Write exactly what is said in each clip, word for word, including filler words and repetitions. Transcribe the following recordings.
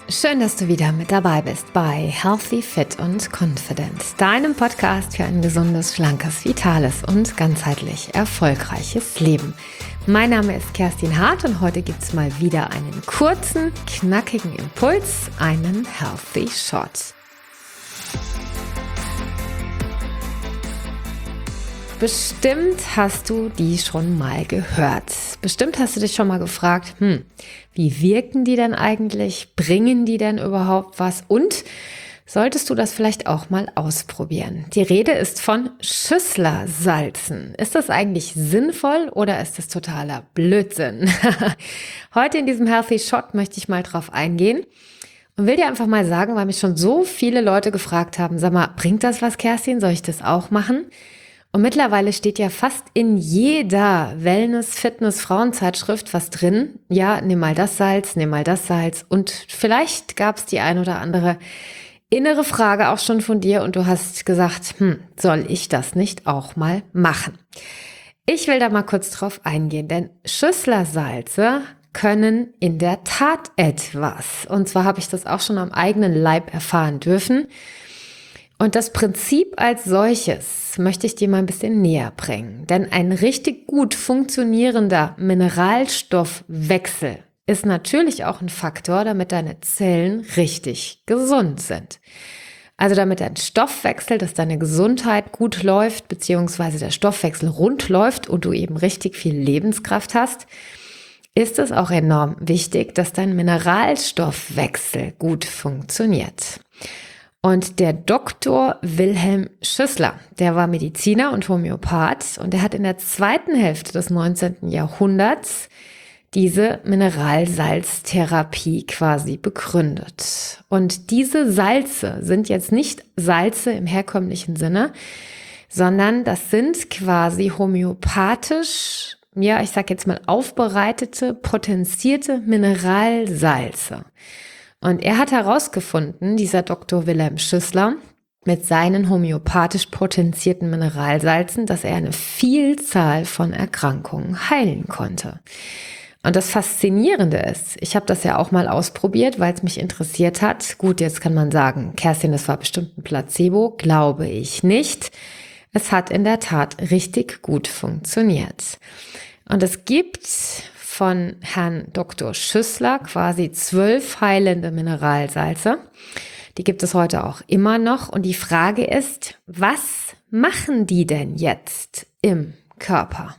Schön, dass du wieder mit dabei bist bei Healthy, Fit und Confident, deinem Podcast für ein gesundes, schlankes, vitales und ganzheitlich erfolgreiches Leben. Mein Name ist Kerstin Hart und heute gibt es mal wieder einen kurzen, knackigen Impuls, einen Healthy Shot. Bestimmt hast du die schon mal gehört. Bestimmt hast du dich schon mal gefragt, hm, wie wirken die denn eigentlich? Bringen die denn überhaupt was? Und solltest du das vielleicht auch mal ausprobieren? Die Rede ist von Schüsslersalzen. Ist das eigentlich sinnvoll oder ist das totaler Blödsinn? Heute in diesem Healthy Shot möchte ich mal drauf eingehen und will dir einfach mal sagen, weil mich schon so viele Leute gefragt haben, sag mal, bringt das was, Kerstin? Soll ich das auch machen? Und mittlerweile steht ja fast in jeder Wellness-, Fitness-, Frauenzeitschrift was drin. Ja, nimm mal das Salz, nimm mal das Salz. Und vielleicht gab es die ein oder andere innere Frage auch schon von dir und du hast gesagt, hm, soll ich das nicht auch mal machen? Ich will da mal kurz drauf eingehen, denn Schüsslersalze können in der Tat etwas. Und zwar habe ich das auch schon am eigenen Leib erfahren dürfen. Und das Prinzip als solches möchte ich dir mal ein bisschen näher bringen. Denn ein richtig gut funktionierender Mineralstoffwechsel ist natürlich auch ein Faktor, damit deine Zellen richtig gesund sind. Also damit dein Stoffwechsel, dass deine Gesundheit gut läuft, beziehungsweise der Stoffwechsel rund läuft und du eben richtig viel Lebenskraft hast, ist es auch enorm wichtig, dass dein Mineralstoffwechsel gut funktioniert. Und der Doktor Wilhelm Schüssler, der war Mediziner und Homöopath und der hat in der zweiten Hälfte des neunzehnten Jahrhunderts diese Mineralsalztherapie quasi begründet. Und diese Salze sind jetzt nicht Salze im herkömmlichen Sinne, sondern das sind quasi homöopathisch, ja, ich sag jetzt mal aufbereitete, potenzierte Mineralsalze. Und er hat herausgefunden, dieser Doktor Wilhelm Schüssler, mit seinen homöopathisch potenzierten Mineralsalzen, dass er eine Vielzahl von Erkrankungen heilen konnte. Und das Faszinierende ist, ich habe das ja auch mal ausprobiert, weil es mich interessiert hat. Gut, jetzt kann man sagen, Kerstin, das war bestimmt ein Placebo, glaube ich nicht. Es hat in der Tat richtig gut funktioniert. Und es gibt von Herrn Doktor Schüssler quasi zwölf heilende Mineralsalze. Die gibt es heute auch immer noch. Und die Frage ist, was machen die denn jetzt im Körper?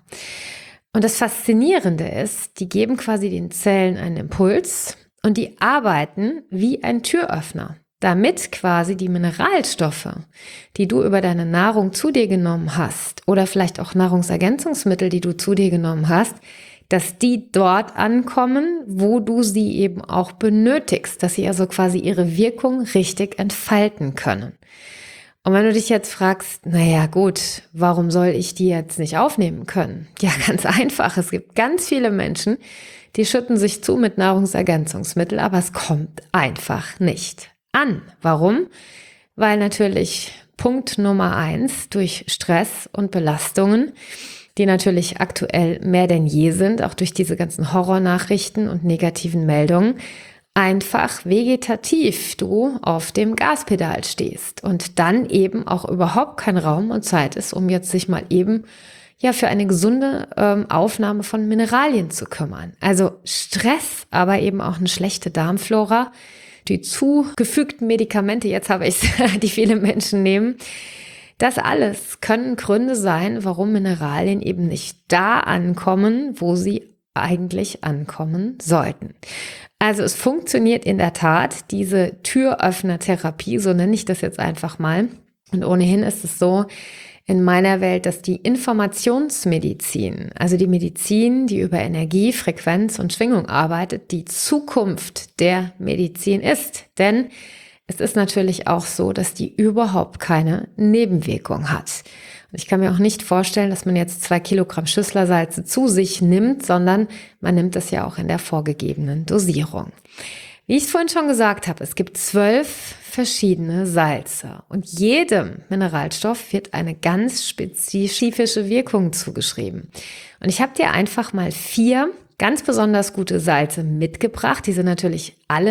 Und das Faszinierende ist, die geben quasi den Zellen einen Impuls und die arbeiten wie ein Türöffner, damit quasi die Mineralstoffe, die du über deine Nahrung zu dir genommen hast oder vielleicht auch Nahrungsergänzungsmittel, die du zu dir genommen hast, dass die dort ankommen, wo du sie eben auch benötigst, dass sie also quasi ihre Wirkung richtig entfalten können. Und wenn du dich jetzt fragst, naja gut, warum soll ich die jetzt nicht aufnehmen können? Ja, ganz einfach. Es gibt ganz viele Menschen, die schütten sich zu mit Nahrungsergänzungsmitteln, aber es kommt einfach nicht an. Warum? Weil natürlich Punkt Nummer eins durch Stress und Belastungen, die natürlich aktuell mehr denn je sind, auch durch diese ganzen Horrornachrichten und negativen Meldungen, einfach vegetativ du auf dem Gaspedal stehst und dann eben auch überhaupt kein Raum und Zeit ist, um jetzt sich mal eben ja für eine gesunde ähm, Aufnahme von Mineralien zu kümmern. Also Stress, aber eben auch eine schlechte Darmflora, die zugefügten Medikamente, jetzt habe ich es, die viele Menschen nehmen. Das alles können Gründe sein, warum Mineralien eben nicht da ankommen, wo sie eigentlich ankommen sollten. Also es funktioniert in der Tat, diese Türöffner-Therapie, so nenne ich das jetzt einfach mal. Und ohnehin ist es so in meiner Welt, dass die Informationsmedizin, also die Medizin, die über Energie, Frequenz und Schwingung arbeitet, die Zukunft der Medizin ist. Denn es ist natürlich auch so, dass die überhaupt keine Nebenwirkung hat. Und ich kann mir auch nicht vorstellen, dass man jetzt zwei Kilogramm Schüsslersalze zu sich nimmt, sondern man nimmt das ja auch in der vorgegebenen Dosierung. Wie ich es vorhin schon gesagt habe, es gibt zwölf verschiedene Salze und jedem Mineralstoff wird eine ganz spezifische Wirkung zugeschrieben. Und ich habe dir einfach mal vier ganz besonders gute Salze mitgebracht. Die sind natürlich alle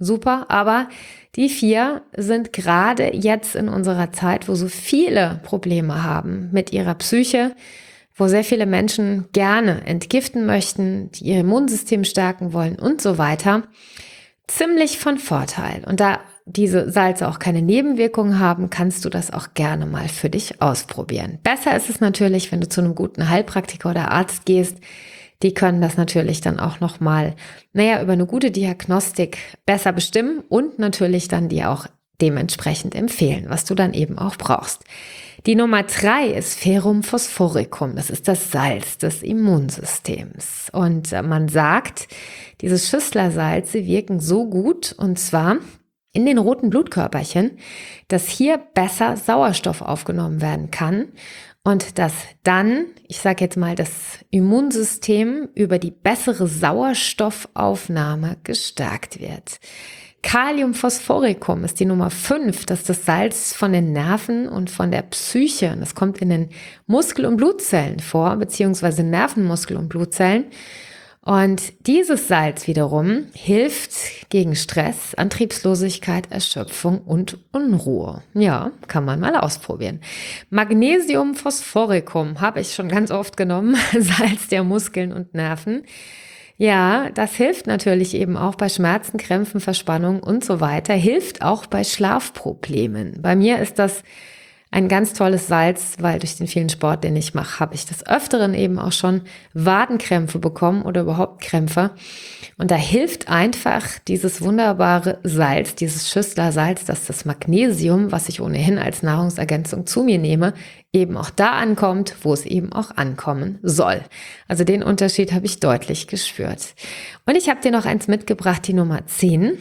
super, aber die vier sind gerade jetzt in unserer Zeit, wo so viele Probleme haben mit ihrer Psyche, wo sehr viele Menschen gerne entgiften möchten, die ihr Immunsystem stärken wollen und so weiter, ziemlich von Vorteil. Und da diese Salze auch keine Nebenwirkungen haben, kannst du das auch gerne mal für dich ausprobieren. Besser ist es natürlich, wenn du zu einem guten Heilpraktiker oder Arzt gehst. Die können das natürlich dann auch nochmal, naja, über eine gute Diagnostik besser bestimmen und natürlich dann dir auch dementsprechend empfehlen, was du dann eben auch brauchst. Die Nummer drei ist Ferrum phosphoricum. Das ist das Salz des Immunsystems. Und man sagt, diese Schüsslersalze wirken so gut, und zwar in den roten Blutkörperchen, dass hier besser Sauerstoff aufgenommen werden kann und dass dann, ich sage jetzt mal, das Immunsystem über die bessere Sauerstoffaufnahme gestärkt wird. Kalium phosphoricum ist die Nummer fünf, das ist das Salz von den Nerven und von der Psyche. Das kommt in den Muskel- und Blutzellen vor, beziehungsweise Nervenmuskel- und Blutzellen. Und dieses Salz wiederum hilft gegen Stress, Antriebslosigkeit, Erschöpfung und Unruhe. Ja, kann man mal ausprobieren. Magnesium phosphoricum habe ich schon ganz oft genommen, Salz der Muskeln und Nerven. Ja, das hilft natürlich eben auch bei Schmerzen, Krämpfen, Verspannung und so weiter. Hilft auch bei Schlafproblemen. Bei mir ist das ein ganz tolles Salz, weil durch den vielen Sport, den ich mache, habe ich des Öfteren eben auch schon Wadenkrämpfe bekommen oder überhaupt Krämpfe. Und da hilft einfach dieses wunderbare Salz, dieses Schüsslersalz, dass das Magnesium, was ich ohnehin als Nahrungsergänzung zu mir nehme, eben auch da ankommt, wo es eben auch ankommen soll. Also den Unterschied habe ich deutlich gespürt. Und ich habe dir noch eins mitgebracht, die Nummer zehn.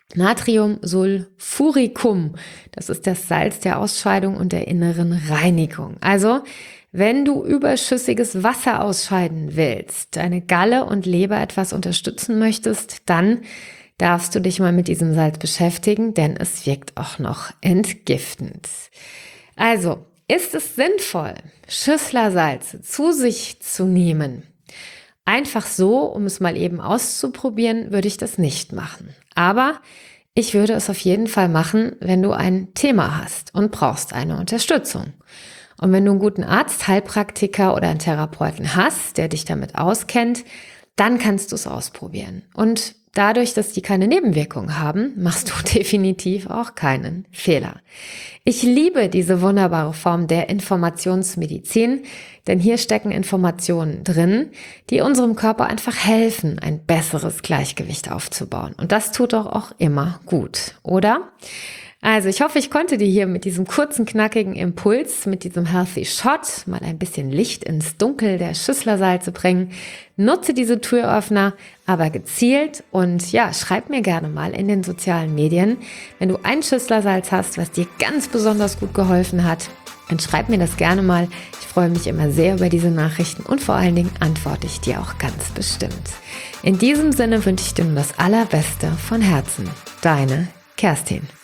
Natriumsulfuricum, das ist das Salz der Ausscheidung und der inneren Reinigung. Also, wenn du überschüssiges Wasser ausscheiden willst, deine Galle und Leber etwas unterstützen möchtest, dann darfst du dich mal mit diesem Salz beschäftigen, denn es wirkt auch noch entgiftend. Also, ist es sinnvoll, Schüsslersalze zu sich zu nehmen? Einfach so, um es mal eben auszuprobieren, würde ich das nicht machen. Aber ich würde es auf jeden Fall machen, wenn du ein Thema hast und brauchst eine Unterstützung. Und wenn du einen guten Arzt, Heilpraktiker oder einen Therapeuten hast, der dich damit auskennt, dann kannst du es ausprobieren. Und dadurch, dass die keine Nebenwirkungen haben, machst du definitiv auch keinen Fehler. Ich liebe diese wunderbare Form der Informationsmedizin, denn hier stecken Informationen drin, die unserem Körper einfach helfen, ein besseres Gleichgewicht aufzubauen. Und das tut doch auch immer gut, oder? Also ich hoffe, ich konnte dir hier mit diesem kurzen, knackigen Impuls, mit diesem Healthy Shot mal ein bisschen Licht ins Dunkel der Schüsslersalze bringen. Nutze diese Türöffner, aber gezielt, und ja, schreib mir gerne mal in den sozialen Medien, wenn du ein Schüsslersalz hast, was dir ganz besonders gut geholfen hat, dann schreib mir das gerne mal. Ich freue mich immer sehr über diese Nachrichten und vor allen Dingen antworte ich dir auch ganz bestimmt. In diesem Sinne wünsche ich dir nur das Allerbeste von Herzen. Deine Kerstin.